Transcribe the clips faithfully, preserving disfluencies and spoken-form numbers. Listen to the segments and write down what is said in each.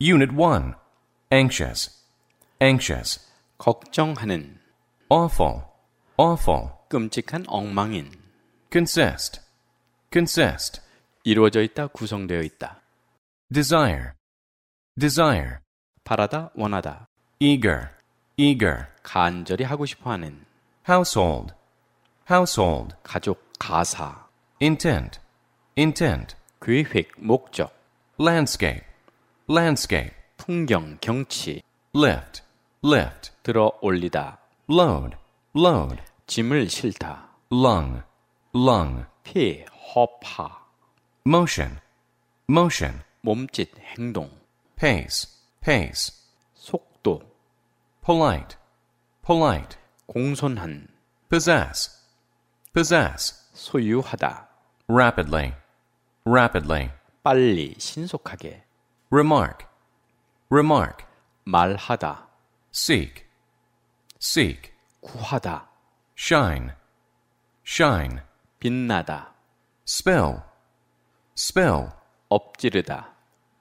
Unit one. Anxious, anxious. 걱정하는, Awful, awful. 끔찍한 엉망인, Consist, consist. 이루어져 있다, 구성되어 있다. Desire, desire. 바라다, 원하다. Eager, eager. 간절히 하고 싶어하는. Household, household. 가족, 가사. Intent, intent. 계획, 목적. Landscape, landscape. 풍경, 경치. Lift, lift. 들어 올리다. Load, load. 짐을 싣다. Lung, lung. 폐, 허파. Motion, motion. 몸짓, 행동. Pace, pace. 속도. Polite, polite. 공손한. Possess, possess. 소유하다. Rapidly, rapidly. 빨리, 신속하게. Remark, remark. 말하다. Seek, seek. 구하다. Shine, shine. 빛나다. Spill, spill. 엎지르다.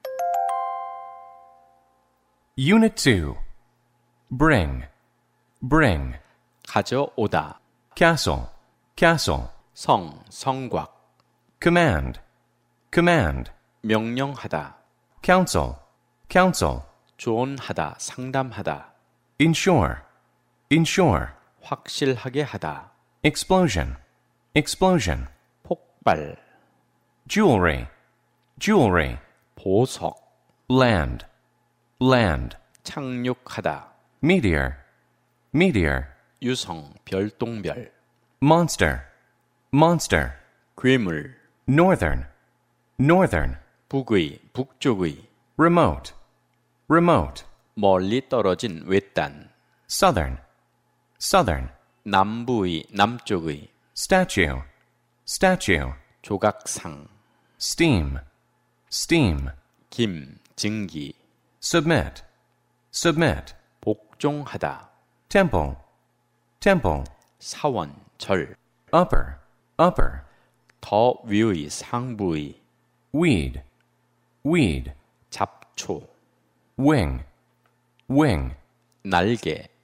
Unit two. Bring, bring. 가져오다. Castle, castle. 성, 성곽. Command, command. 명령하다. Counsel, counsel. 조언하다, 상담하다. Insure, insure. 확실하게 하다. Explosion, explosion. 폭발. Jewelry, jewelry. 보석. Land, land. 착륙하다. Meteor, meteor. 유성, 별똥별. Monster, monster. 괴물. Northern, northern. 북의, 북쪽의. Remote, remote. 멀리 떨어진 외딴. Southern, southern. 남부의, 남쪽의. Statue, statue. 조각상. Steam, steam. 김, 증기. Submit, submit. 복종하다. Temple, temple. 사원, 절. Upper, upper. 더 위의, 상부의. Weed, weed. 잡초. Wing, wing. 날개.